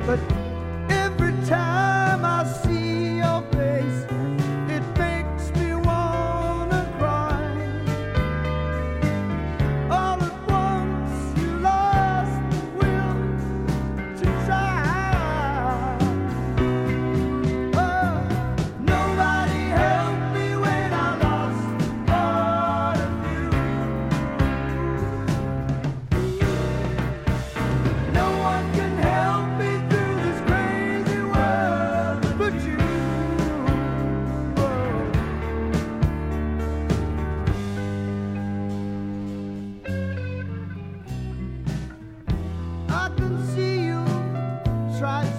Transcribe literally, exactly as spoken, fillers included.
But every time I see your face, it makes me wanna cry. All at once you lost the will to try. Oh, nobody helped me when I lost part of you. No one can help me through this crazy world but you. I can see you try